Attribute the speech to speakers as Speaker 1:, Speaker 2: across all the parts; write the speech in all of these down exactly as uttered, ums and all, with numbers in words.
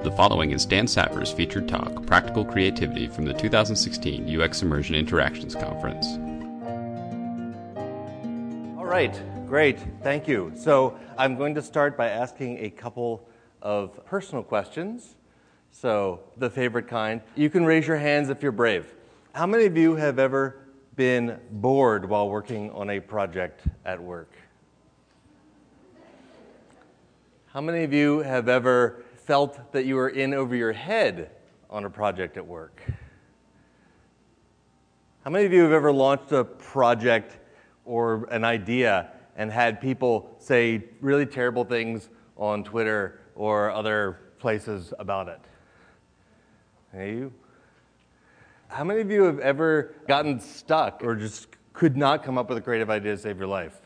Speaker 1: The following is Dan Sapper's featured talk, Practical Creativity, from the two thousand sixteen U X Immersion Interactions Conference.
Speaker 2: All right, great, thank you. So I'm going to start by asking a couple of personal questions. So the favorite kind. You can raise your hands if you're brave. How many of you have ever been bored while working on a project at work? How many of you have ever felt that you were in over your head on a project at work? How many of you have ever launched a project or an idea and had people say really terrible things on Twitter or other places about it? Any of you? How many of you have ever gotten stuck or just could not come up with a creative idea to save your life?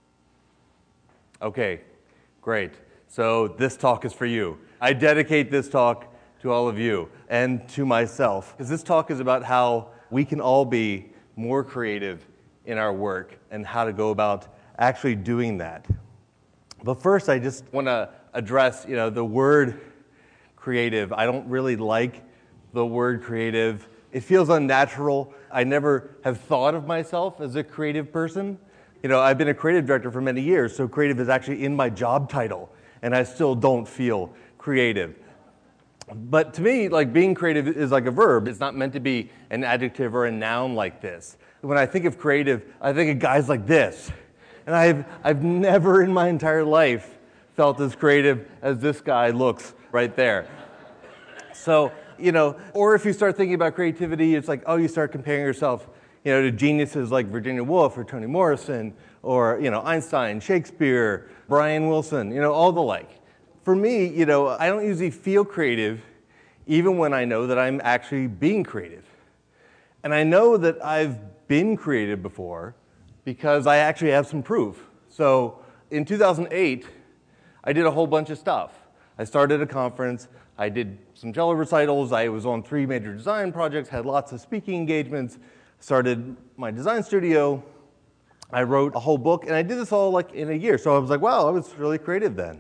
Speaker 2: Okay, great. So this talk is for you. I dedicate this talk to all of you and to myself, because this talk is about how we can all be more creative in our work and how to go about actually doing that. But first, I just want to address, you know, the word creative. I don't really like the word creative. It feels unnatural. I never have thought of myself as a creative person. You know, I've been a creative director for many years, so creative is actually in my job title, and I still don't feel creative. But to me, like, being creative is like a verb. It's not meant to be an adjective or a noun like this. When I think of creative, I think of guys like this. And I've, I've never in my entire life felt as creative as this guy looks right there. So, you know, or if you start thinking about creativity, it's like, oh, you start comparing yourself, you know, to geniuses like Virginia Woolf or Toni Morrison or, you know, Einstein, Shakespeare, Brian Wilson, you know, all the like. For me, you know, I don't usually feel creative even when I know that I'm actually being creative. And I know that I've been creative before because I actually have some proof. So in two thousand eight, I did a whole bunch of stuff. I started a conference, I did some cello recitals, I was on three major design projects, had lots of speaking engagements, started my design studio, I wrote a whole book, and I did this all like in a year. So I was like, wow, I was really creative then.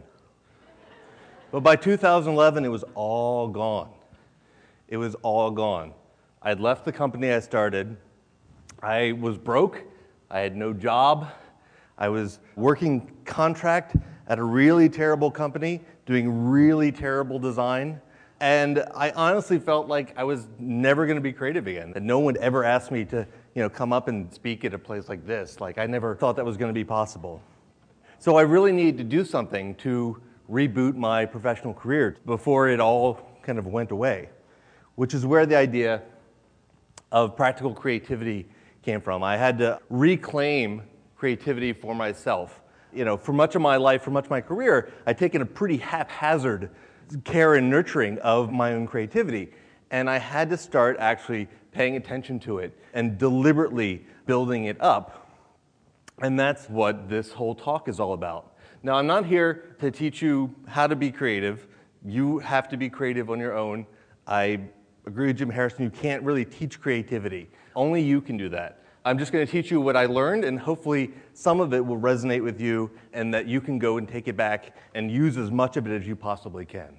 Speaker 2: But by two thousand eleven, it was all gone. It was all gone. I had left the company I started. I was broke. I had no job. I was working contract at a really terrible company, doing really terrible design. And I honestly felt like I was never going to be creative again. And no one would ever ask me to, you know, come up and speak at a place like this. Like, I never thought that was going to be possible. So I really needed to do something to reboot my professional career before it all kind of went away, which is where the idea of practical creativity came from. I had to reclaim creativity for myself. You know, for much of my life, for much of my career, I'd taken a pretty haphazard care and nurturing of my own creativity, and I had to start actually paying attention to it and deliberately building it up. And that's what this whole talk is all about. Now, I'm not here to teach you how to be creative. You have to be creative on your own. I agree with Jim Harrison, you can't really teach creativity. Only you can do that. I'm just going to teach you what I learned, and hopefully some of it will resonate with you and that you can go and take it back and use as much of it as you possibly can.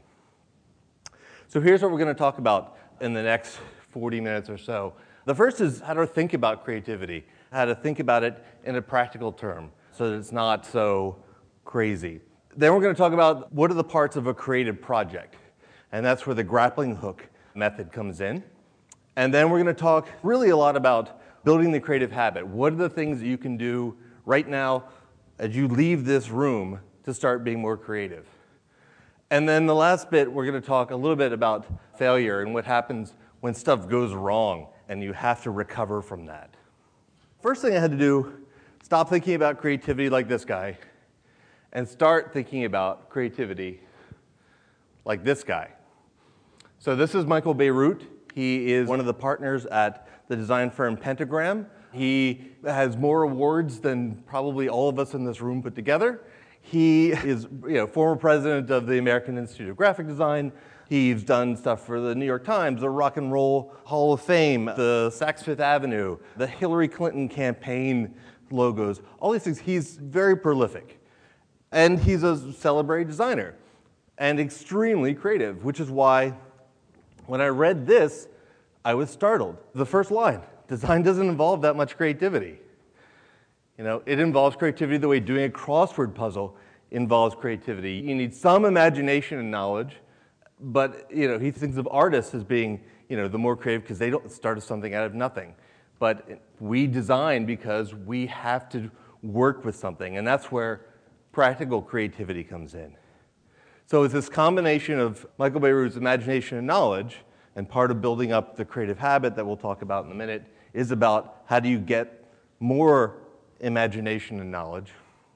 Speaker 2: So here's what we're going to talk about in the next forty minutes or so. The first is how to think about creativity, how to think about it in a practical term so that it's not so crazy. Then we're going to talk about what are the parts of a creative project, and that's where the grappling hook method comes in. And then we're going to talk really a lot about building the creative habit. What are the things that you can do right now as you leave this room to start being more creative? And then the last bit, we're going to talk a little bit about failure and what happens when stuff goes wrong and you have to recover from that. First thing I had to do, stop thinking about creativity like this guy and start thinking about creativity like this guy. So this is Michael Bierut. He is one of the partners at the design firm Pentagram. He has more awards than probably all of us in this room put together. He is, you know, former president of the American Institute of Graphic Design. He's done stuff for the New York Times, the Rock and Roll Hall of Fame, the Saks Fifth Avenue, the Hillary Clinton campaign logos, all these things. He's very prolific. And he's a celebrated designer. and extremely creative, which is why when I read this, I was startled. The first line, design doesn't involve that much creativity. You know, it involves creativity the way doing a crossword puzzle involves creativity. You need some imagination and knowledge, but you know, he thinks of artists as being, you know, the more creative because they don't start something out of nothing. But we design because we have to work with something, and that's where practical creativity comes in. So it's this combination of Michael Bierut's imagination and knowledge, and part of building up the creative habit that we'll talk about in a minute is about how do you get more imagination and knowledge.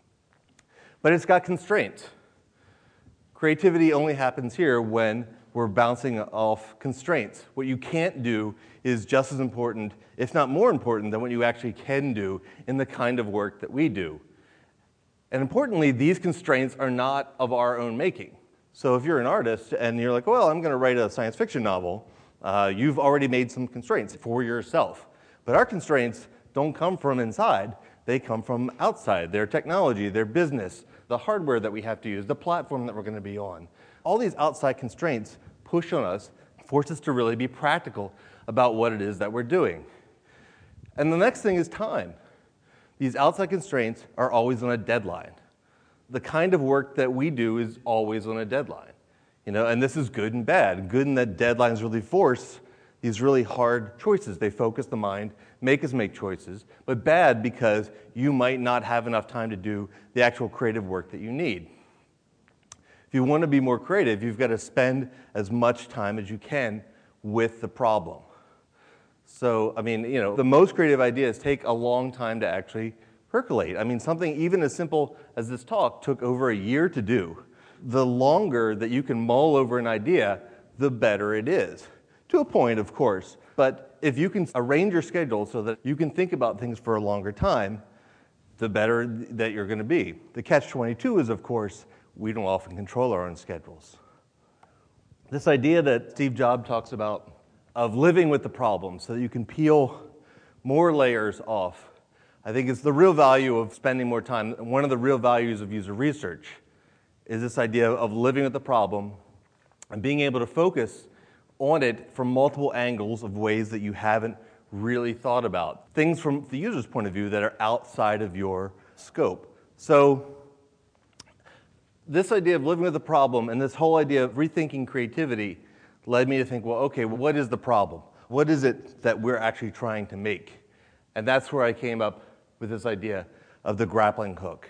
Speaker 2: But it's got constraints. Creativity only happens here when we're bouncing off constraints. What you can't do is just as important, if not more important, than what you actually can do in the kind of work that we do. And importantly, these constraints are not of our own making. So if you're an artist and you're like, well, I'm going to write a science fiction novel, uh, you've already made some constraints for yourself. But our constraints don't come from inside. They come from outside, their technology, their business, the hardware that we have to use, the platform that we're going to be on. All these outside constraints push on us, force us to really be practical about what it is that we're doing. And the next thing is time. These outside constraints are always on a deadline. The kind of work that we do is always on a deadline. You know, and this is good and bad. Good in that deadlines really force these really hard choices. They focus the mind, make us make choices, but bad because you might not have enough time to do the actual creative work that you need. If you want to be more creative, you've got to spend as much time as you can with the problem. So, I mean, you know, the most creative ideas take a long time to actually percolate. I mean, something even as simple as this talk took over a year to do. The longer that you can mull over an idea, the better it is. To a point, of course, but if you can arrange your schedule so that you can think about things for a longer time, the better that you're going to be. The catch twenty-two is, of course, we don't often control our own schedules. This idea that Steve Jobs talks about of living with the problem so that you can peel more layers off, I think it's the real value of spending more time. One of the real values of user research is this idea of living with the problem and being able to focus on it from multiple angles of ways that you haven't really thought about. Things from the user's point of view that are outside of your scope. So this idea of living with the problem and this whole idea of rethinking creativity led me to think, well, okay, what is the problem? What is it that we're actually trying to make? And that's where I came up with this idea of the grappling hook.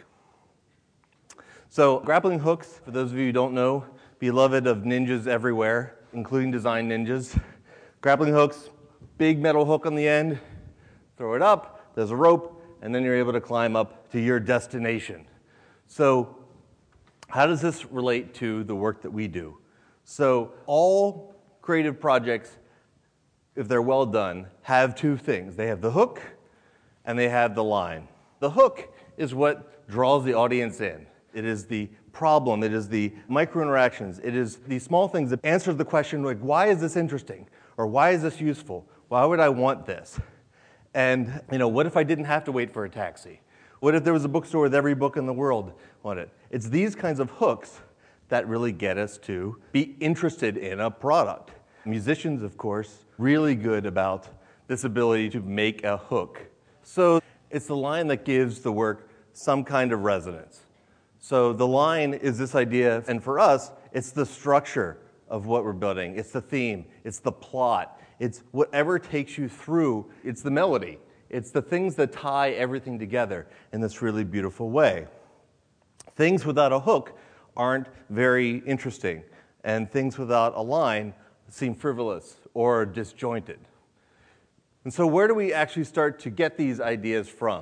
Speaker 2: So grappling hooks, for those of you who don't know, beloved of ninjas everywhere, including design ninjas. Grappling hooks, big metal hook on the end, throw it up, there's a rope, and then you're able to climb up to your destination. So how does this relate to the work that we do? So all creative projects, if they're well done, have two things. They have the hook and they have the line. The hook is what draws the audience in. It is the problem, it is the micro-interactions, it is the small things that answer the question like, why is this interesting? Or why is this useful? Why would I want this? And, you know, what if I didn't have to wait for a taxi? What if there was a bookstore with every book in the world on it? It's these kinds of hooks that really get us to be interested in a product. Musicians, of course, really good about this ability to make a hook. So it's the line that gives the work some kind of resonance. So the line is this idea, and for us, it's the structure of what we're building. It's the theme. It's the plot. It's whatever takes you through. It's the melody. It's the things that tie everything together in this really beautiful way. Things without a hook aren't very interesting, and things without a line seem frivolous or disjointed. And so where do we actually start to get these ideas from?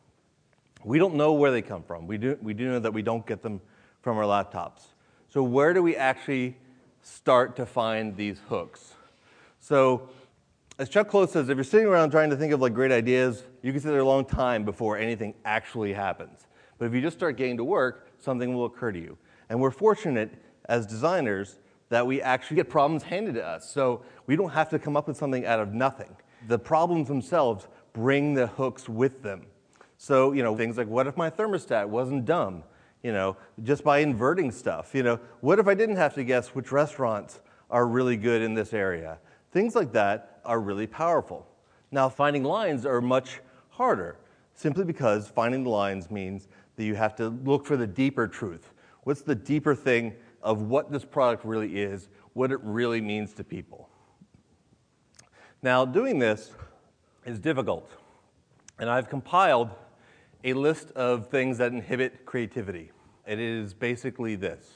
Speaker 2: We don't know where they come from. We do, we do know that we don't get them from our laptops. So where do we actually start to find these hooks? So as Chuck Close says, if you're sitting around trying to think of like great ideas, you can sit there a long time before anything actually happens. But if you just start getting to work, something will occur to you. And we're fortunate as designers that we actually get problems handed to us. So we don't have to come up with something out of nothing. The problems themselves bring the hooks with them. So, you know, things like, what if my thermostat wasn't dumb? You know, just by inverting stuff. You know, what if I didn't have to guess which restaurants are really good in this area? Things like that are really powerful. Now, finding lines are much harder, simply because finding the lines means that you have to look for the deeper truth. What's the deeper thing of what this product really is, what it really means to people? Now, doing this is difficult, and I've compiled a list of things that inhibit creativity. It is basically this.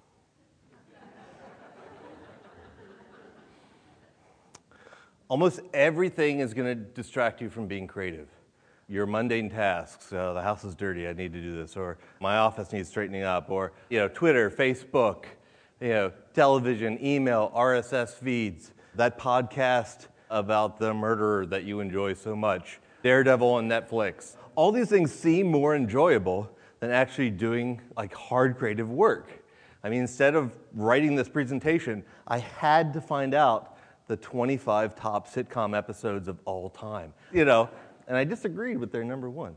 Speaker 2: Almost everything is going to distract you from being creative. Your mundane tasks, uh, the house is dirty, I need to do this, or my office needs straightening up, or you know, Twitter, Facebook, you know, television, email, R S S feeds, that podcast about the murderer that you enjoy so much, Daredevil on Netflix. All these things seem more enjoyable than actually doing like hard creative work. I mean, instead of writing this presentation, I had to find out the twenty-five top sitcom episodes of all time, you know, and I disagreed with their number one.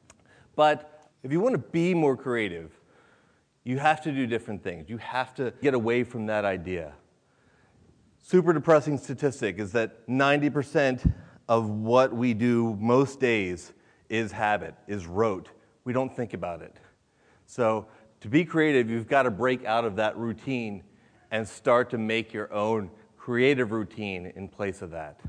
Speaker 2: But if you want to be more creative, you have to do different things. You have to get away from that idea. Super depressing statistic is that ninety percent of what we do most days is habit, is rote. We don't think about it. So to be creative, you've got to break out of that routine and start to make your own creative routine in place of that.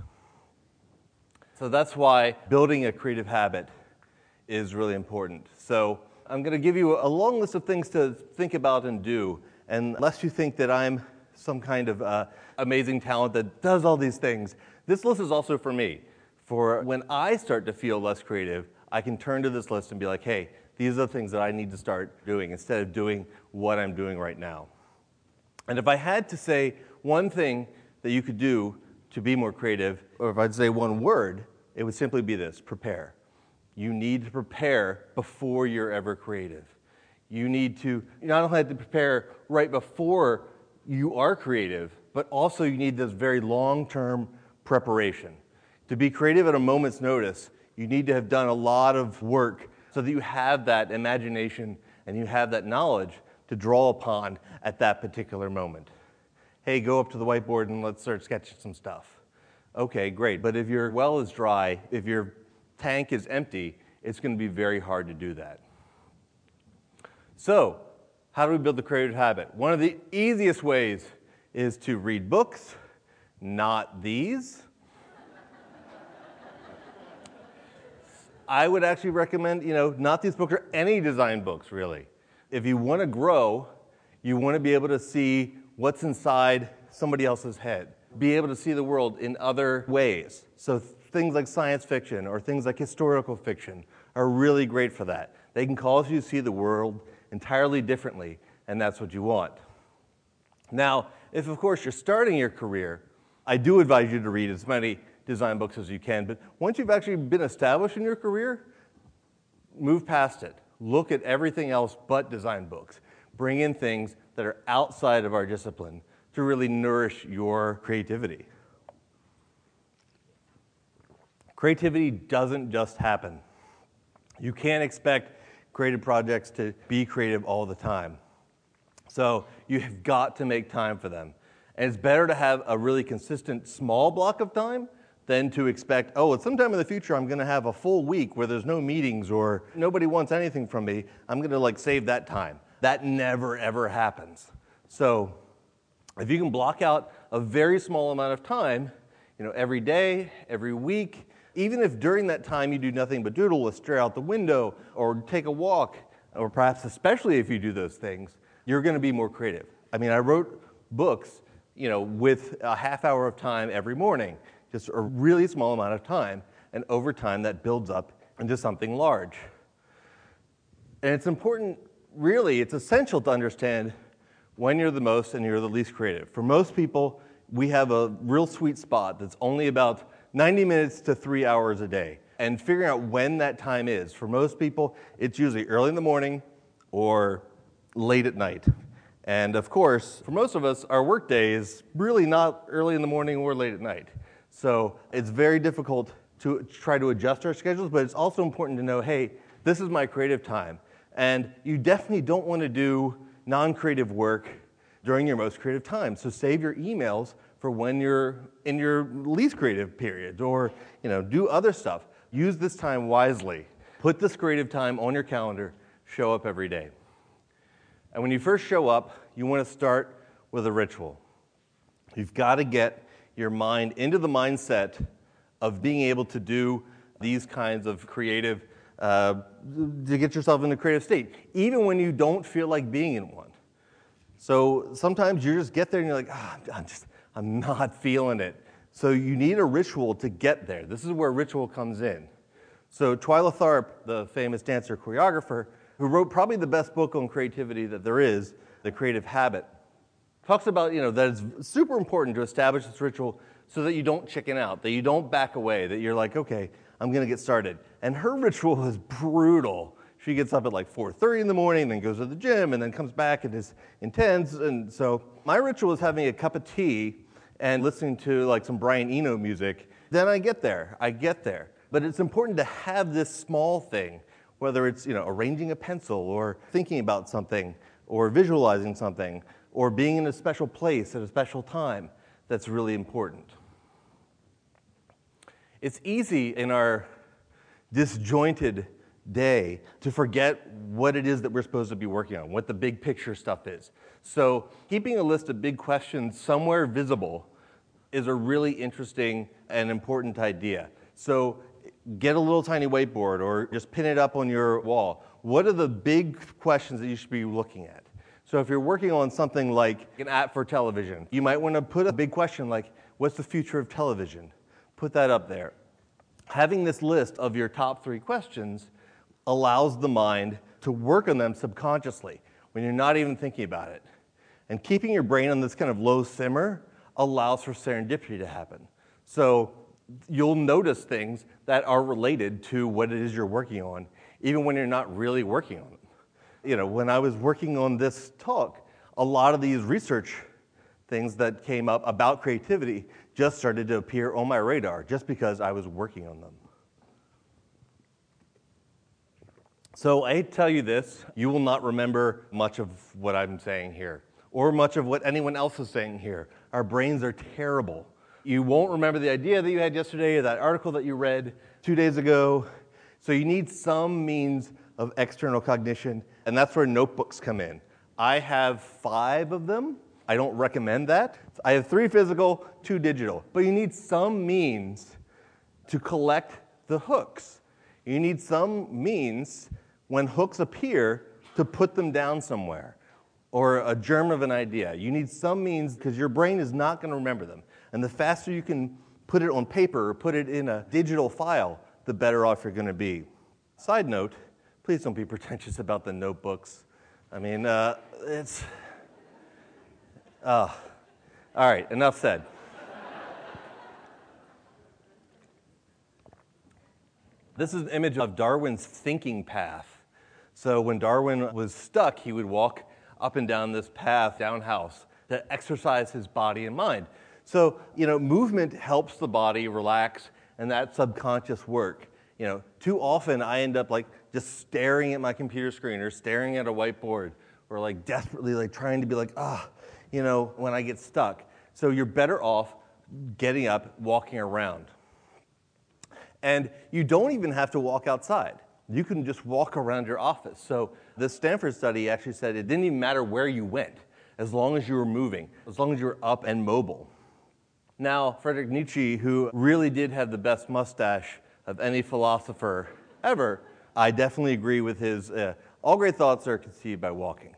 Speaker 2: So that's why building a creative habit is really important. So I'm going to give you a long list of things to think about and do. And lest you think that I'm some kind of uh, amazing talent that does all these things, this list is also for me. For when I start to feel less creative, I can turn to this list and be like, hey, these are the things that I need to start doing instead of doing what I'm doing right now. And if I had to say one thing that you could do to be more creative, or if I'd say one word, it would simply be this: prepare. You need to prepare before you're ever creative. You need to not only have to prepare right before you are creative, but also you need this very long-term preparation. To be creative at a moment's notice, you need to have done a lot of work so that you have that imagination and you have that knowledge to draw upon at that particular moment. Hey, go up to the whiteboard and let's start sketching some stuff. Okay, great. But if your well is dry, if your tank is empty, it's going to be very hard to do that. So, how do we build the creative habit? One of the easiest ways is to read books, not these. I would actually recommend, you know, not these books or any design books, really. If you want to grow, you want to be able to see what's inside somebody else's head, be able to see the world in other ways. So things like science fiction or things like historical fiction are really great for that. They can cause you to see the world entirely differently, and that's what you want. Now, if of course you're starting your career, I do advise you to read as many design books as you can, but once you've actually been established in your career, move past it. Look at everything else but design books. Bring in things that are outside of our discipline to really nourish your creativity. Creativity doesn't just happen. You can't expect creative projects to be creative all the time. So you have got to make time for them. And it's better to have a really consistent small block of time than to expect, oh, at some time in the future I'm going to have a full week where there's no meetings or nobody wants anything from me. I'm going to like save that time. That never, ever happens. So if you can block out a very small amount of time, you know, every day, every week, even if during that time you do nothing but doodle or stare out the window or take a walk, or perhaps especially if you do those things, you're going to be more creative. I mean, I wrote books, you know, with a half hour of time every morning. Just a really small amount of time, and over time that builds up into something large. And it's important, really, it's essential to understand when you're the most and you're the least creative. For most people, we have a real sweet spot that's only about ninety minutes to three hours a day. And figuring out when that time is, for most people, it's usually early in the morning or late at night. And of course, for most of us, our workday is really not early in the morning or late at night. So it's very difficult to try to adjust our schedules, but it's also important to know, hey, this is my creative time. And you definitely don't want to do non-creative work during your most creative time. So save your emails for when you're in your least creative period, or you know, do other stuff. Use this time wisely. Put this creative time on your calendar. Show up every day. And when you first show up, you want to start with a ritual. You've got to get your mind into the mindset of being able to do these kinds of creative, uh, to get yourself in a creative state, even when you don't feel like being in one. So sometimes you just get there and you're like, ah, I'm just, I'm not feeling it. So you need a ritual to get there. This is where ritual comes in. So Twyla Tharp, the famous dancer choreographer, who wrote probably the best book on creativity that there is, The Creative Habit, talks about, you know, that it's super important to establish this ritual so that you don't chicken out, that you don't back away, that you're like, okay, I'm going to get started. And her ritual is brutal. She gets up at like four thirty in the morning, then goes to the gym, and then comes back and is intense. And so my ritual is having a cup of tea and listening to like some Brian Eno music. Then I get there. I get there. But it's important to have this small thing, whether it's, you know, arranging a pencil or thinking about something or visualizing something or being in a special place at a special time, that's really important. It's easy in our disjointed day to forget what it is that we're supposed to be working on, what the big picture stuff is. So keeping a list of big questions somewhere visible is a really interesting and important idea. So get a little tiny whiteboard or just pin it up on your wall. What are the big questions that you should be looking at? So if you're working on something like an app for television, you might want to put a big question like, what's the future of television? Put that up there. Having this list of your top three questions allows the mind to work on them subconsciously when you're not even thinking about it. And keeping your brain on this kind of low simmer allows for serendipity to happen. So you'll notice things that are related to what it is you're working on, even when you're not really working on them. You know, when I was working on this talk, a lot of these research things that came up about creativity just started to appear on my radar just because I was working on them. So I tell you this, you will not remember much of what I'm saying here, or much of what anyone else is saying here. Our brains are terrible. You won't remember the idea that you had yesterday or that article that you read two days ago. So you need some means of external cognition, and that's where notebooks come in. I have five of them. I don't recommend that. I have three physical, two digital. But you need some means to collect the hooks. You need some means, when hooks appear, to put them down somewhere, or a germ of an idea. You need some means, because your brain is not going to remember them. And the faster you can put it on paper or put it in a digital file, the better off you're going to be. Side note, please don't be pretentious about the notebooks. I mean, uh, it's... Uh, all right, enough said. This is an image of Darwin's thinking path. So when Darwin was stuck, he would walk up and down this path, down house, to exercise his body and mind. So, you know, movement helps the body relax, and that subconscious work. You know, too often I end up like just staring at my computer screen or staring at a whiteboard or like desperately like trying to be like, ah, you know, when I get stuck. So you're better off getting up, walking around. And you don't even have to walk outside. You can just walk around your office. So the Stanford study actually said it didn't even matter where you went, as long as you were moving, as long as you were up and mobile. Now, Friedrich Nietzsche, who really did have the best mustache of any philosopher ever, I definitely agree with his, uh, all great thoughts are conceived by walking.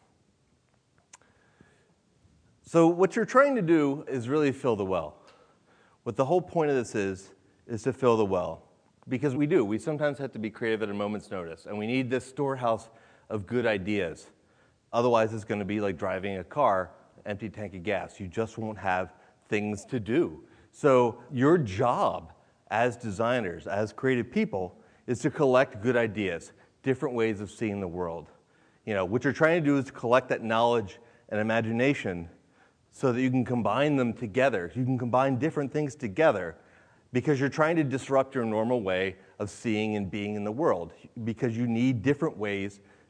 Speaker 2: So what you're trying to do is really fill the well. What the whole point of this is, is to fill the well. Because we do. We sometimes have to be creative at a moment's notice. And we need this storehouse of good ideas. Otherwise, it's going to be like driving a car, empty tank of gas. You just won't have things to do. So your job as designers, as creative people, is to collect good ideas, different ways of seeing the world. You know, what you're trying to do is collect that knowledge and imagination so that you can combine them together. You can combine different things together because you're trying to disrupt your normal way of seeing and being in the world, because you need different ways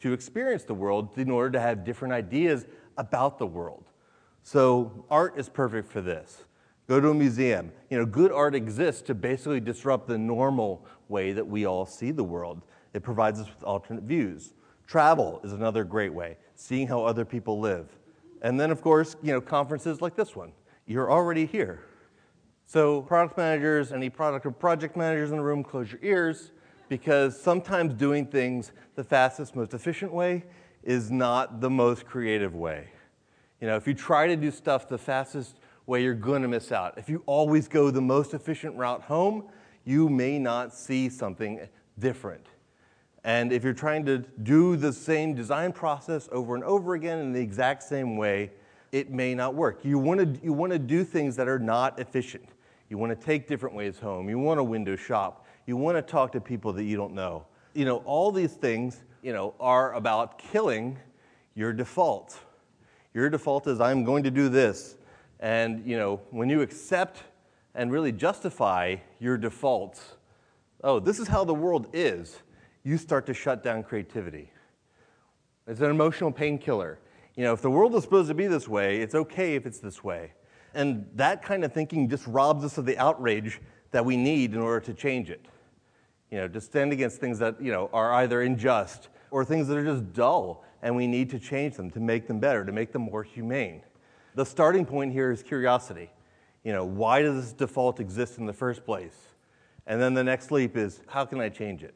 Speaker 2: to experience the world in order to have different ideas about the world. So art is perfect for this. Go to a museum. You know, good art exists to basically disrupt the normal way that we all see the world. It provides us with alternate views. Travel is another great way, seeing how other people live. And then, of course, you know, conferences like this one. You're already here. So product managers, any product or project managers in the room, close your ears, because sometimes doing things the fastest, most efficient way is not the most creative way. You know, if you try to do stuff the fastest way, you're going to miss out. If you always go the most efficient route home, you may not see something different. And if you're trying to do the same design process over and over again in the exact same way, it may not work. You want to you want to do things that are not efficient. You want to take different ways home. You want to window shop. You want to talk to people that you don't know. You know, all these things, you know, are about killing your default. Your default is, I'm going to do this. And, you know, when you accept and really justify your defaults, oh, this is how the world is, you start to shut down creativity. It's an emotional painkiller. You know, if the world is supposed to be this way, it's okay if it's this way. And that kind of thinking just robs us of the outrage that we need in order to change it. You know, to stand against things that, you know, are either unjust or things that are just dull, and we need to change them to make them better, to make them more humane. The starting point here is curiosity. You know, why does this default exist in the first place? And then the next leap is, how can I change it?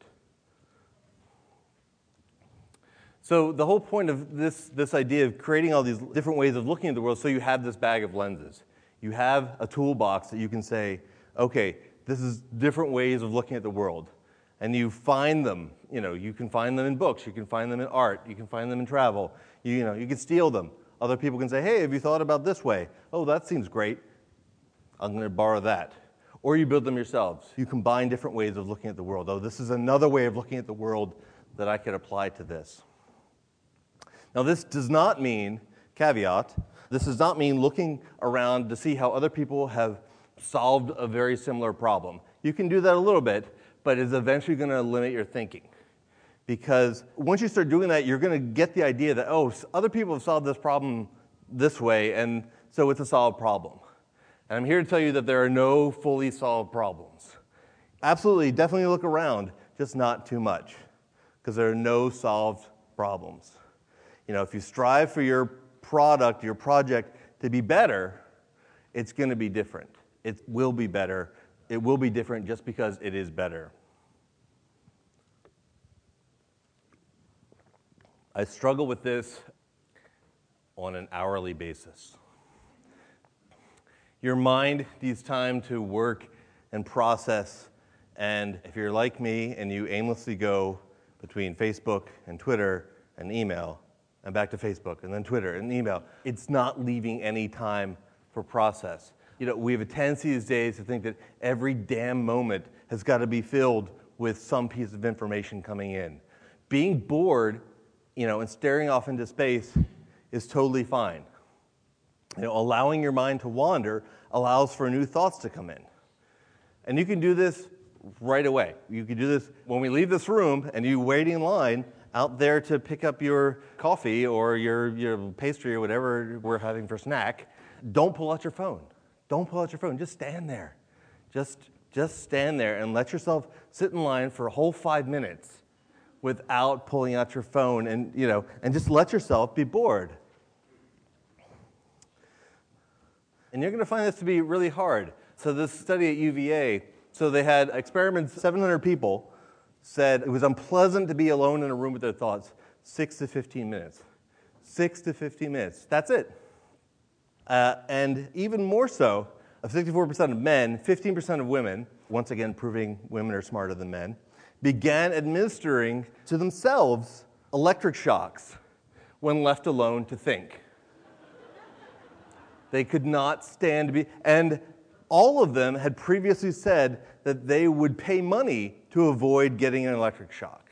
Speaker 2: So the whole point of this, this idea of creating all these different ways of looking at the world, so you have this bag of lenses. You have a toolbox that you can say, okay, this is different ways of looking at the world. And you find them, you know, you can find them in books, you can find them in art, you can find them in travel, you, you know, you can steal them. Other people can say, hey, have you thought about this way? Oh, that seems great. I'm going to borrow that. Or you build them yourselves. You combine different ways of looking at the world. Oh, this is another way of looking at the world that I could apply to this. Now, this does not mean, caveat, this does not mean looking around to see how other people have solved a very similar problem. You can do that a little bit, but it's eventually going to limit your thinking. Because once you start doing that, you're going to get the idea that, oh, other people have solved this problem this way, and so it's a solved problem. And I'm here to tell you that there are no fully solved problems. Absolutely, definitely look around, just not too much, because there are no solved problems. You know, if you strive for your product, your project to be better, it's going to be different. It will be better. It will be different just because it is better. I struggle with this on an hourly basis. Your mind needs time to work and process, and if you're like me and you aimlessly go between Facebook and Twitter and email, and back to Facebook and then Twitter and email, it's not leaving any time for process. You know, we have a tendency these days to think that every damn moment has got to be filled with some piece of information coming in. Being bored, you know, and staring off into space is totally fine. You know, allowing your mind to wander allows for new thoughts to come in. And you can do this right away. You can do this when we leave this room and you wait in line out there to pick up your coffee or your, your pastry or whatever we're having for snack. Don't pull out your phone. Don't pull out your phone. Just stand there. Just, just stand there and let yourself sit in line for a whole five minutes without pulling out your phone, and you know, and just let yourself be bored. And you're going to find this to be really hard. So this study at U V A, so they had experiments, seven hundred people said it was unpleasant to be alone in a room with their thoughts, six to fifteen minutes. Six to fifteen minutes. That's it. Uh, and even more so, of sixty-four percent of men, fifteen percent of women, once again proving women are smarter than men, began administering to themselves electric shocks when left alone to think. They could not stand to be, and all of them had previously said that they would pay money to avoid getting an electric shock.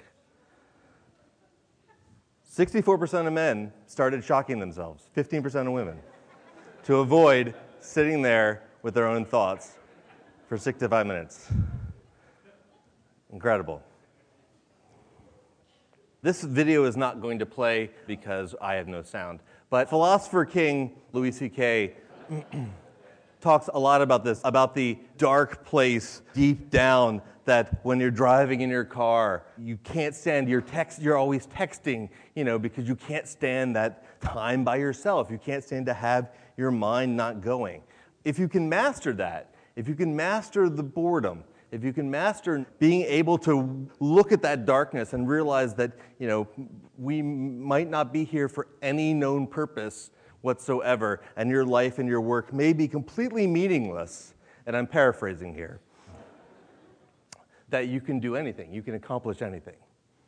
Speaker 2: sixty-four percent of men started shocking themselves, fifteen percent of women, to avoid sitting there with their own thoughts for six to five minutes. Incredible. This video is not going to play because I have no sound. But philosopher king Louis C K talks a lot about this, about the dark place deep down that when you're driving in your car, you can't stand your text, you're always texting, you know, because you can't stand that time by yourself. You can't stand to have your mind not going. If you can master that, if you can master the boredom, if you can master being able to look at that darkness and realize that, you know, we might not be here for any known purpose whatsoever, and your life and your work may be completely meaningless, and I'm paraphrasing here, that you can do anything, you can accomplish anything.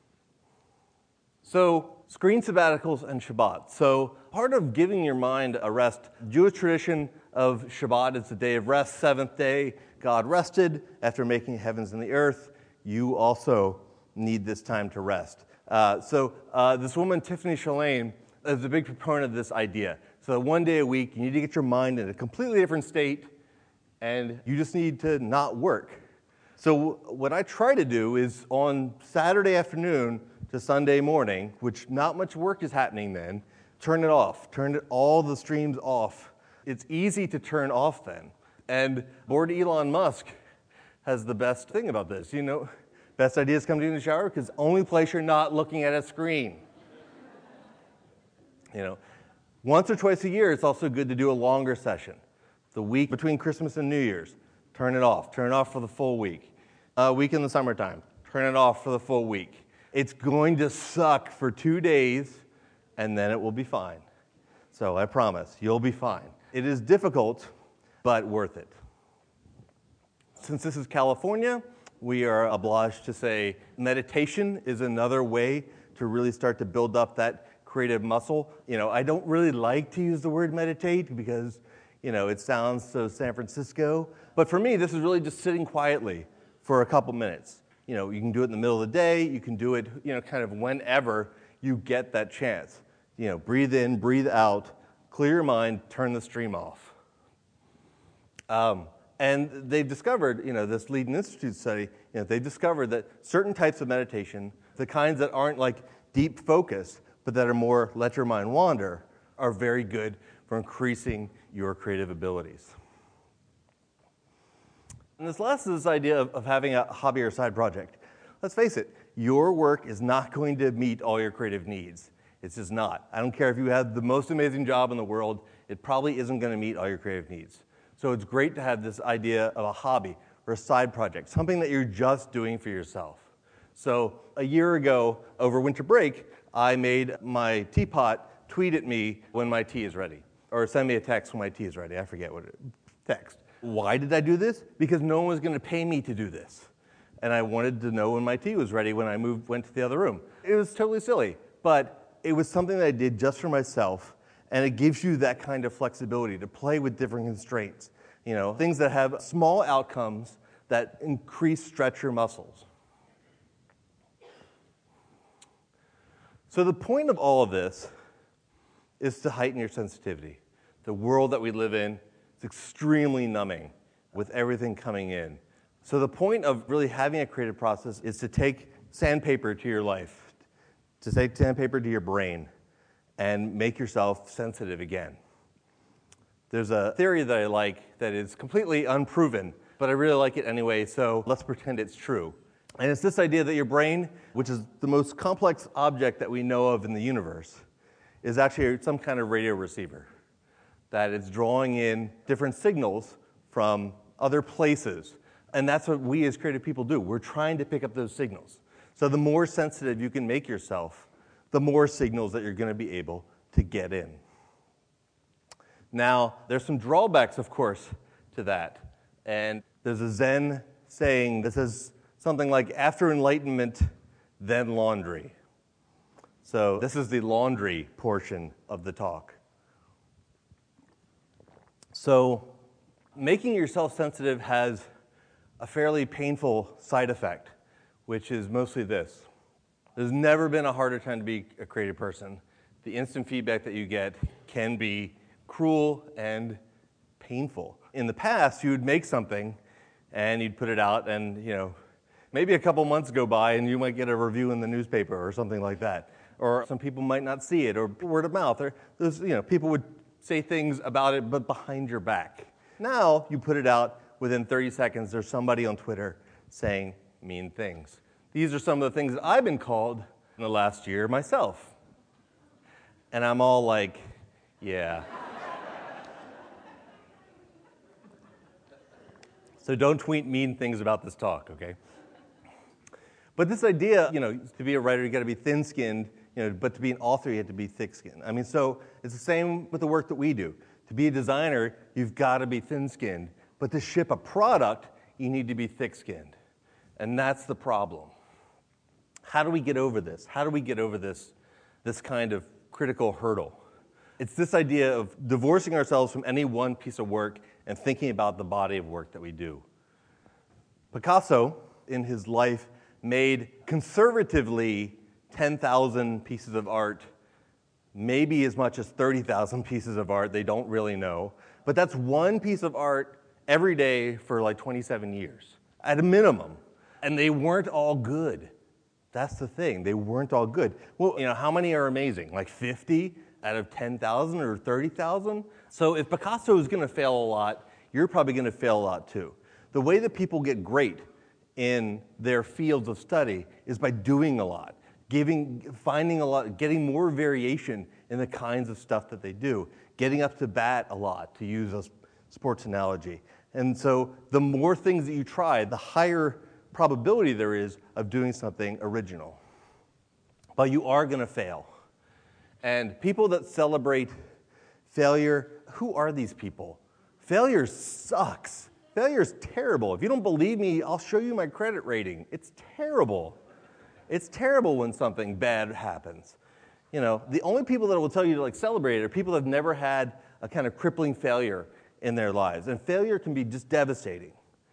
Speaker 2: So, screen sabbaticals and Shabbat. So, part of giving your mind a rest, Jewish tradition of Shabbat is the day of rest, seventh day, God rested after making heavens and the earth. You also need this time to rest. Uh, so, uh, this woman, Tiffany Shalane, is a big proponent of this idea. So, one day a week, you need to get your mind in a completely different state, and you just need to not work. So, what I try to do is on Saturday afternoon to Sunday morning, which not much work is happening then, turn it off. Turn it, all the streams off. It's easy to turn off then. And Lord Elon Musk has the best thing about this. You know, best ideas come to you in the shower because only place you're not looking at a screen. You know, once or twice a year, it's also good to do a longer session. The week between Christmas and New Year's, turn it off. Turn it off for the full week. A week in the summertime, turn it off for the full week. It's going to suck for two days, and then it will be fine. So I promise, you'll be fine. It is difficult, but worth it. Since this is California, we are obliged to say meditation is another way to really start to build up that creative muscle. You know, I don't really like to use the word meditate because, you know, it sounds so San Francisco. But for me, this is really just sitting quietly for a couple minutes. You know, you can do it in the middle of the day. You can do it, you know, kind of whenever you get that chance. You know, breathe in, breathe out, clear your mind, turn the stream off. Um, and they've discovered, you know, this Leiden Institute study, you know, they discovered that certain types of meditation, the kinds that aren't like deep focus, but that are more let your mind wander, are very good for increasing your creative abilities. And this last is this idea of, of having a hobby or side project. Let's face it, your work is not going to meet all your creative needs. It's just not. I don't care if you have the most amazing job in the world, it probably isn't going to meet all your creative needs. So it's great to have this idea of a hobby or a side project, something that you're just doing for yourself. So a year ago, over winter break, I made my teapot tweet at me when my tea is ready, or send me a text when my tea is ready. I forget what it is. Text. Why did I do this? Because no one was going to pay me to do this. And I wanted to know when my tea was ready when I moved, went to the other room. It was totally silly, but it was something that I did just for myself, and it gives you that kind of flexibility to play with different constraints. You know, things that have small outcomes that increase, stretch your muscles. So the point of all of this is to heighten your sensitivity. The world that we live in is extremely numbing with everything coming in. So the point of really having a creative process is to take sandpaper to your life, to take sandpaper to your brain, and make yourself sensitive again. There's a theory that I like that is completely unproven, but I really like it anyway, so let's pretend it's true. And it's this idea that your brain, which is the most complex object that we know of in the universe, is actually some kind of radio receiver, that it's drawing in different signals from other places. And that's what we as creative people do. We're trying to pick up those signals. So the more sensitive you can make yourself, the more signals that you're going to be able to get in. Now, there's some drawbacks, of course, to that. And there's a Zen saying that says something like, after enlightenment, then laundry. So this is the laundry portion of the talk. So making yourself sensitive has a fairly painful side effect, which is mostly this. There's never been a harder time to be a creative person. The instant feedback that you get can be cruel and painful. In the past, you would make something and you'd put it out and, you know, Maybe a couple months go by and you might get a review in the newspaper or something like that. Or some people might not see it, or word of mouth. Or those, you know, people would say things about it, but behind your back. Now you put it out, within thirty seconds, there's somebody on Twitter saying mean things. These are some of the things that I've been called in the last year myself. And I'm all like, yeah. So don't tweet mean things about this talk, okay? But this idea, you know, to be a writer, you got to be thin-skinned, you know, but to be an author, you have to be thick-skinned. I mean, so it's the same with the work that we do. To be a designer, you've got to be thin-skinned, but to ship a product, you need to be thick-skinned. And that's the problem. How do we get over this? How do we get over this, this kind of critical hurdle? It's this idea of divorcing ourselves from any one piece of work and thinking about the body of work that we do. Picasso, in his life, made conservatively ten thousand pieces of art, maybe as much as thirty thousand pieces of art, they don't really know. But that's one piece of art every day for like twenty-seven years, at a minimum. And they weren't all good. That's the thing, they weren't all good. Well, you know, how many are amazing? Like fifty out of ten thousand or thirty thousand? So if Picasso is gonna fail a lot, you're probably gonna fail a lot too. The way that people get great in their fields of study is by doing a lot, giving, finding a lot, getting more variation in the kinds of stuff that they do, getting up to bat a lot, to use a sports analogy. And so the more things that you try, the higher probability there is of doing something original. But you are going to fail. And people that celebrate failure, who are these people? Failure sucks. Failure is terrible. If you don't believe me, I'll show you my credit rating. It's terrible. It's terrible when something bad happens. You know, the only people that will tell you to like celebrate it are people that have never had a kind of crippling failure in their lives. And failure can be just devastating.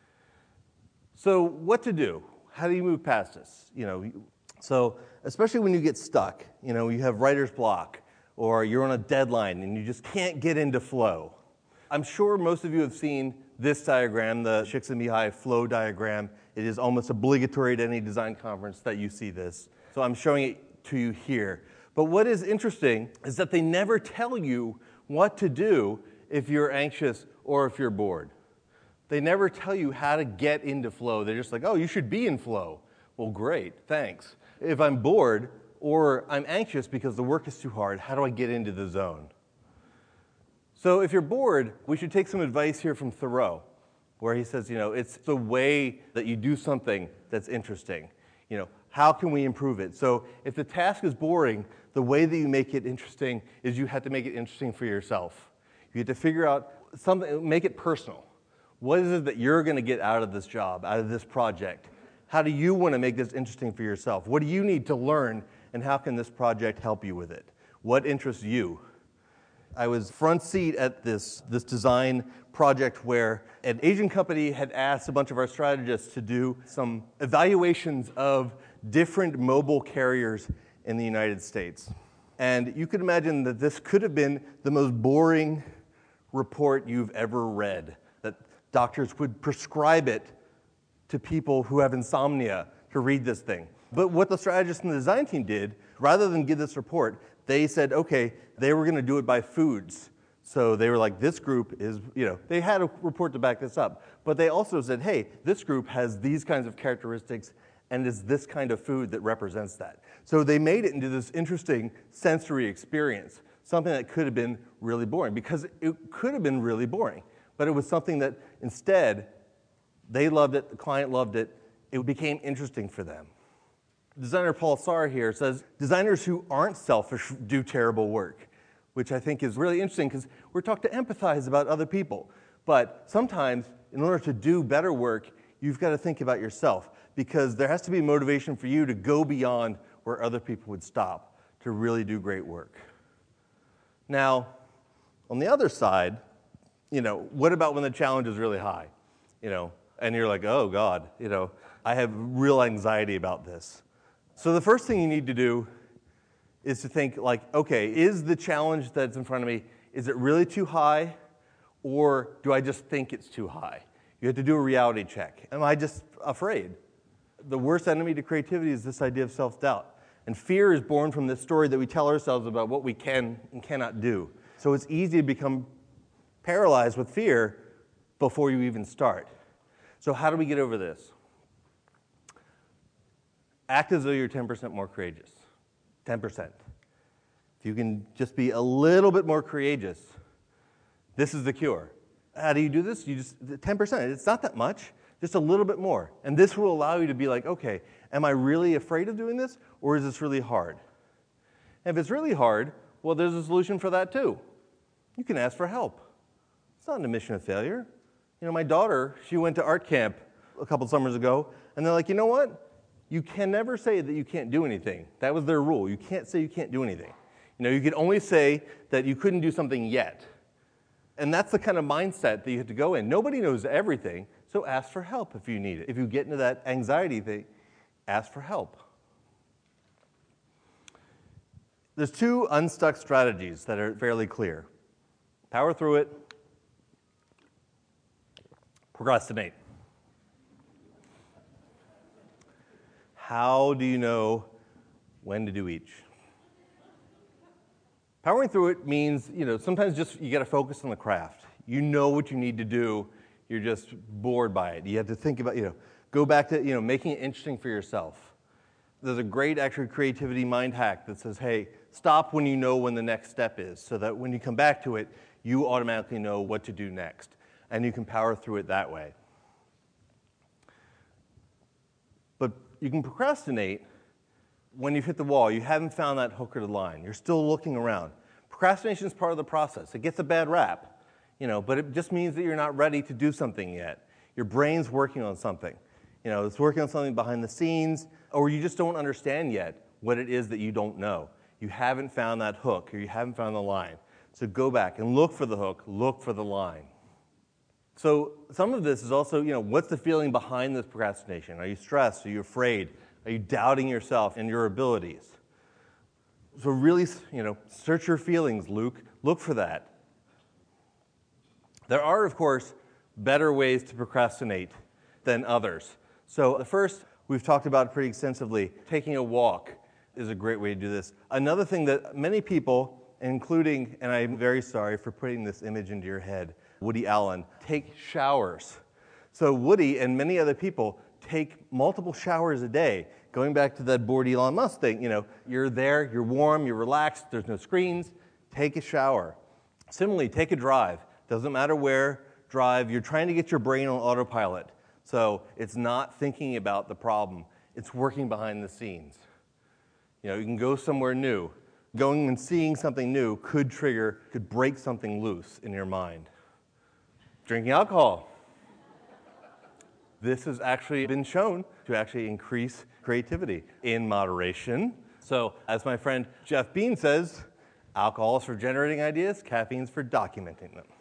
Speaker 2: So what to do? How do you move past this? You know, so especially when you get stuck, you know, you have writer's block or you're on a deadline and you just can't get into flow. I'm sure most of you have seen this diagram, the Csikszentmihalyi flow diagram. It is almost obligatory at any design conference that you see this. So I'm showing it to you here. But what is interesting is that they never tell you what to do if you're anxious or if you're bored. They never tell you how to get into flow. They're just like, oh, you should be in flow. Well, great, thanks. If I'm bored or I'm anxious because the work is too hard, how do I get into the zone? So if you're bored, we should take some advice here from Thoreau, where he says, you know, it's the way that you do something that's interesting. You know, how can we improve it? So if the task is boring, the way that you make it interesting is you have to make it interesting for yourself. You have to figure out something, make it personal. What is it that you're going to get out of this job, out of this project? How do you want to make this interesting for yourself? What do you need to learn, and how can this project help you with it? What interests you? I was front seat at this, this design project where an Asian company had asked a bunch of our strategists to do some evaluations of different mobile carriers in the United States. And you could imagine that this could have been the most boring report you've ever read, that doctors would prescribe it to people who have insomnia to read this thing. But what the strategists and the design team did, rather than give this report, they said, okay, they were going to do it by foods. So they were like, this group is, you know, they had a report to back this up. But they also said, hey, this group has these kinds of characteristics and is this kind of food that represents that. So they made it into this interesting sensory experience, something that could have been really boring, because it could have been really boring. But it was something that instead, they loved it, the client loved it, it became interesting for them. Designer Paul Sarr here says, designers who aren't selfish do terrible work, which I think is really interesting because we're taught to empathize about other people. But sometimes, in order to do better work, you've got to think about yourself, because there has to be motivation for you to go beyond where other people would stop to really do great work. Now, on the other side, you know, what about when the challenge is really high? You know, and you're like, oh God, you know, I have real anxiety about this. So the first thing you need to do is to think like, okay, is the challenge that's in front of me, is it really too high, or do I just think it's too high? You have to do a reality check. Am I just afraid? the worst enemy to creativity is this idea of self-doubt. And fear is born from this story that we tell ourselves about what we can and cannot do. So it's easy to become paralyzed with fear before you even start. So how do we get over this? Act as though you're ten percent more courageous. ten percent. If you can just be a little bit more courageous, this is the cure. How do you do this? You just, ten percent, it's not that much, just a little bit more. And this will allow you to be like, okay, am I really afraid of doing this, or is this really hard? And if it's really hard, well, there's a solution for that too. You can ask for help. It's not an admission of failure. You know, my daughter, she went to art camp a couple summers ago, and they're like, you know what? You can never say that you can't do anything. That was their rule. You can't say you can't do anything. You know, you could only say that you couldn't do something yet. And that's the kind of mindset that you have to go in. Nobody knows everything, so ask for help if you need it. If you get into that anxiety thing, ask for help. There's two unstuck strategies that are fairly clear. Power through it, procrastinate. How do you know when to do each? Powering through it means, you know, sometimes just you got to focus on the craft. You know what you need to do. You're just bored by it. You have to think about, you know, go back to, you know, making it interesting for yourself. There's a great actually creativity mind hack that says, hey, stop when you know when the next step is, so that when you come back to it, you automatically know what to do next, and you can power through it that way. But you can procrastinate when you've hit the wall. You haven't found that hook or the line. You're still looking around. Procrastination is part of the process. It gets a bad rap, you know, but it just means that you're not ready to do something yet. Your brain's working on something. You know, it's working on something behind the scenes, or you just don't understand yet what it is that you don't know. You haven't found that hook, or you haven't found the line. So go back and look for the hook, look for the line. So some of this is also, you know, what's the feeling behind this procrastination? Are you stressed? Are you afraid? Are you doubting yourself and your abilities? So really, you know, search your feelings, Luke. Look for that. There are, of course, better ways to procrastinate than others. So the first, we've talked about pretty extensively. Taking a walk is a great way to do this. Another thing that many people, including, and I'm very sorry for putting this image into your head, Woody Allen, take showers. So Woody and many other people take multiple showers a day. Going back to that bored Elon Musk thing, you know, you're there, you're warm, you're relaxed, there's no screens, take a shower. Similarly, take a drive. Doesn't matter where, drive. You're trying to get your brain on autopilot. So it's not thinking about the problem. It's working behind the scenes. You know, you can go somewhere new. Going and seeing something new could trigger, could break something loose in your mind. Drinking alcohol. This has actually been shown to actually increase creativity in moderation. So, as my friend Jeff Bean says, alcohol is for generating ideas, caffeine's for documenting them.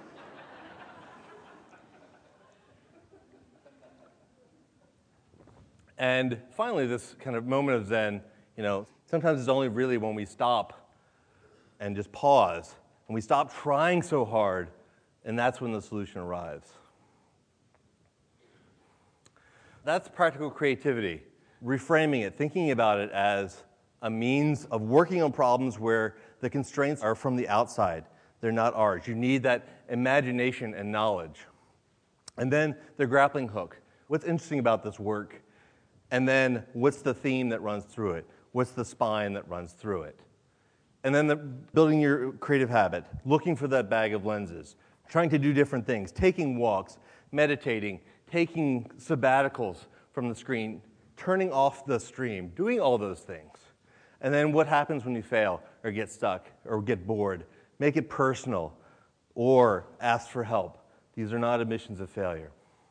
Speaker 2: And finally, this kind of moment of Zen, you know, sometimes it's only really when we stop and just pause, and we stop trying so hard, and that's when the solution arrives. That's practical creativity. Reframing it, thinking about it as a means of working on problems where the constraints are from the outside. They're not ours. You need that imagination and knowledge. And then the grappling hook. What's interesting about this work? And then what's the theme that runs through it? What's the spine that runs through it? And then the, building your creative habit, looking for that bag of lenses, trying to do different things, taking walks, meditating, taking sabbaticals from the screen, turning off the stream, doing all those things. And then what happens when you fail or get stuck or get bored? Make it personal or ask for help. These are not admissions of failure.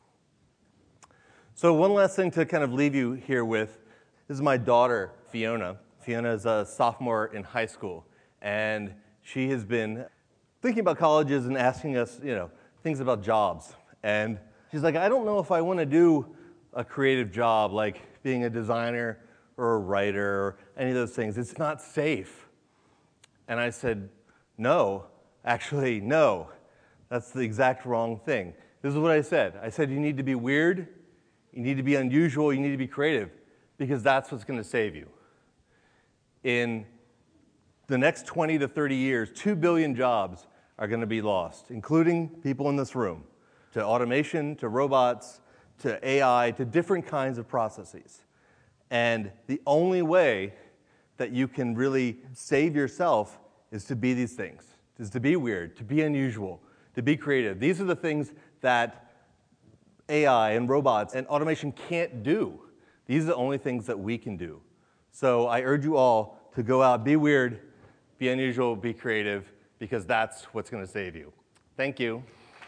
Speaker 2: So one last thing to kind of leave you here with. This is my daughter, Fiona. Fiona is a sophomore in high school, and she has been thinking about colleges and asking us, you know, things about jobs. And she's like, I don't know if I want to do a creative job like being a designer or a writer or any of those things. It's not safe. And I said, no, actually, no. That's the exact wrong thing. This is what I said. I said, you need to be weird, you need to be unusual, you need to be creative, because that's what's going to save you. In the next twenty to thirty years, two billion jobs are going to be lost, including people in this room, to automation, to robots, to A I, to different kinds of processes. And the only way that you can really save yourself is to be these things, is to be weird, to be unusual, to be creative. These are the things that A I and robots and automation can't do. These are the only things that we can do. So I urge you all to go out, be weird, be unusual, be creative, because that's what's going to save you. Thank you.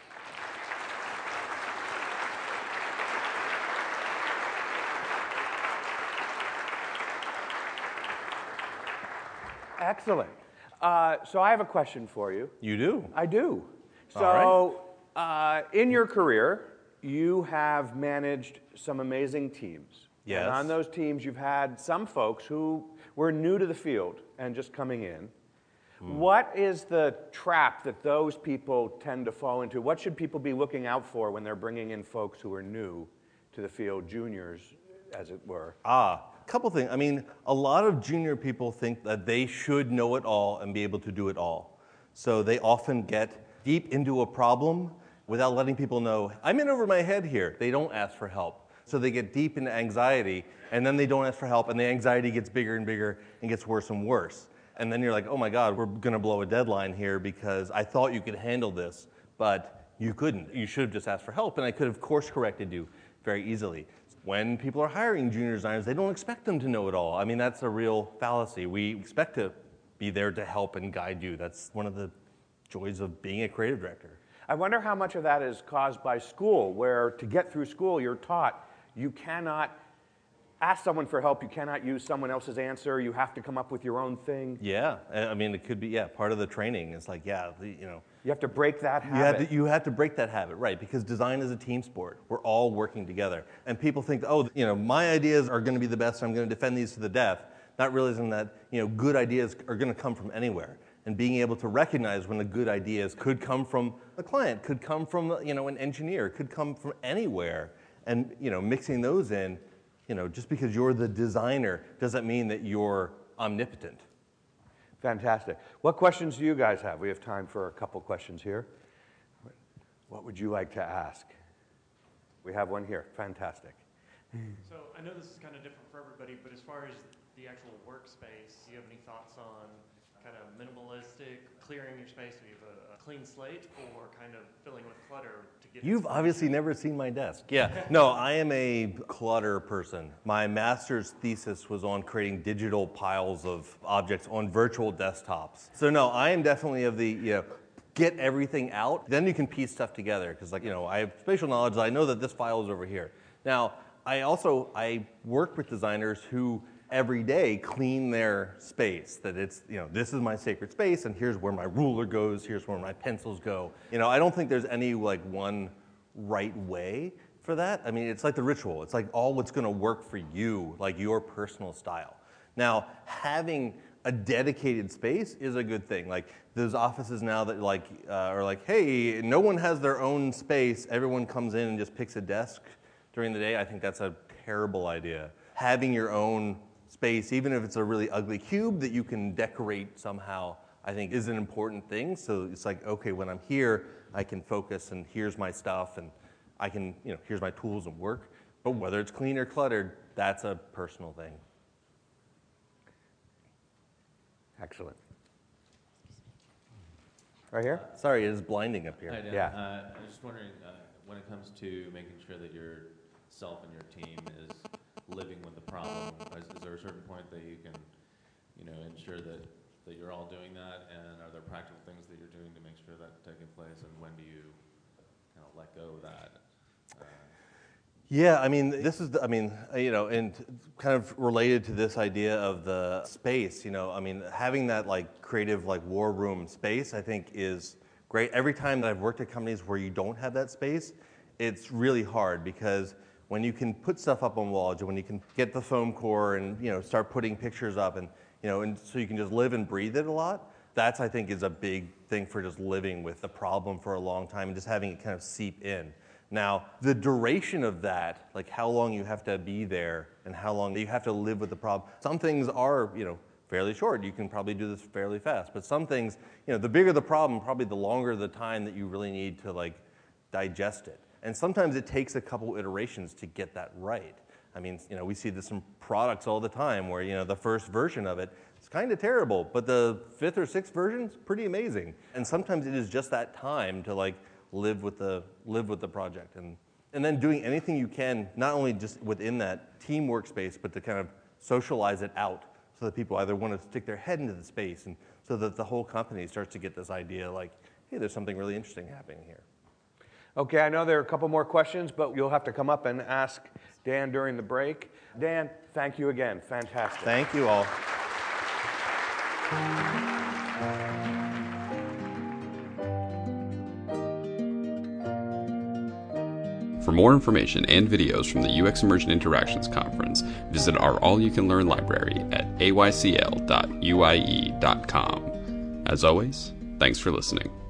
Speaker 3: Excellent. Uh, so I have a question for you.
Speaker 2: You do?
Speaker 3: I do.
Speaker 2: All
Speaker 3: So uh, in your career, you have managed some amazing teams.
Speaker 2: Yes.
Speaker 3: And on those teams, you've had some folks who were new to the field and just coming in. Mm. What is the trap that those people tend to fall into? What should people be looking out for when they're bringing in folks who are new to the field, juniors, as it were?
Speaker 2: Ah, a couple things. I mean, a lot of junior people think that they should know it all and be able to do it all. So they often get deep into a problem without letting people know, I'm in over my head here. They don't ask for help. So they get deep into anxiety, and then they don't ask for help, and the anxiety gets bigger and bigger and gets worse and worse. And then you're like, oh my God, we're going to blow a deadline here because I thought you could handle this, but you couldn't. You should have just asked for help, and I could have course corrected you very easily. When people are hiring junior designers, they don't expect them to know it all. I mean, that's a real fallacy. We expect to be there to help and guide you. That's one of the joys of being a creative director.
Speaker 3: I wonder how much of that is caused by school, where to get through school, you're taught you cannot ask someone for help, you cannot use someone else's answer, you have to come up with your own thing.
Speaker 2: Yeah, I mean, it could be, yeah, part of the training is like, yeah, the, you know.
Speaker 3: You have to break that habit.
Speaker 2: You have, to, you have to break that habit, right, because design is a team sport. We're all working together. And people think, oh, you know, my ideas are going to be the best, I'm going to defend these to the death, not realizing that, you know, good ideas are going to come from anywhere. And being able to recognize when the good ideas could come from a client, could come from, you know, an engineer, could come from anywhere. And, you know, mixing those in, you know, just because you're the designer doesn't mean that you're omnipotent.
Speaker 3: Fantastic. What questions do you guys have? We have time for a couple questions here. What would you like to ask? We have one here. Fantastic.
Speaker 4: So I know this is kind of different for everybody, but as far as the actual workspace, do you have any thoughts on kind of minimalistic, clearing your space so you have a, a clean slate, or kind of filling with clutter to get
Speaker 2: You've obviously never seen my desk. Yeah, no, I am a clutter person. My master's thesis was on creating digital piles of objects on virtual desktops. So no, I am definitely of the, you know, get everything out, then you can piece stuff together. Because, like, you know, I have spatial knowledge, I know that this file is over here. Now, I also, I work with designers who every day clean their space, that it's, you know, this is my sacred space and here's where my ruler goes, here's where my pencils go. You know, I don't think there's any like one right way for that. I mean, it's like the ritual. It's like all what's going to work for you, like your personal style. Now, having a dedicated space is a good thing. Like those offices now that like uh, are like, hey, no one has their own space. Everyone comes in and just picks a desk during the day. I think that's a terrible idea. Having your own space, even if it's a really ugly cube that you can decorate somehow, I think is an important thing. So it's like, okay, when I'm here, I can focus and here's my stuff and I can, you know, here's my tools and work. But whether it's clean or cluttered, that's a personal thing.
Speaker 3: Excellent. Right here?
Speaker 2: Sorry, it is blinding up here.
Speaker 5: Hi, Dan.
Speaker 3: Yeah.
Speaker 5: Uh, I was just wondering, uh, when it comes to making sure that yourself and your team is living with the problem, is, is there a certain point that you can, you know, ensure that, that you're all doing that, and are there practical things that you're doing to make sure that's taking place, and when do you kind of let go of that? Uh,
Speaker 2: Yeah, I mean, this is, the, I mean, you know, and kind of related to this idea of the space, you know, I mean, having that like creative, like war room space, I think is great. Every time that I've worked at companies where you don't have that space, it's really hard because when you can put stuff up on walls, when you can get the foam core and, you know, start putting pictures up and, you know, and so you can just live and breathe it a lot, that's, I think, is a big thing for just living with the problem for a long time and just having it kind of seep in. Now, the duration of that, like how long you have to be there and how long you have to live with the problem, some things are, you know, fairly short. You can probably do this fairly fast. But some things, you know, the bigger the problem, probably the longer the time that you really need to, like, digest it. And sometimes it takes a couple iterations to get that right. I mean, you know, we see this in products all the time where, you know, the first version of it is kind of terrible, but the fifth or sixth version is pretty amazing. And sometimes it is just that time to, like, live with the live with the project. And, and then doing anything you can, not only just within that team workspace, but to kind of socialize it out so that people either want to stick their head into the space and so that the whole company starts to get this idea like, hey, there's something really interesting happening here.
Speaker 3: Okay, I know there are a couple more questions, but you'll have to come up and ask Dan during the break. Dan, thank you again. Fantastic.
Speaker 2: Thank you all.
Speaker 1: For more information and videos from the U X Immersion Interactions Conference, visit our all-you-can-learn library at a y c l dot u i e dot com. As always, thanks for listening.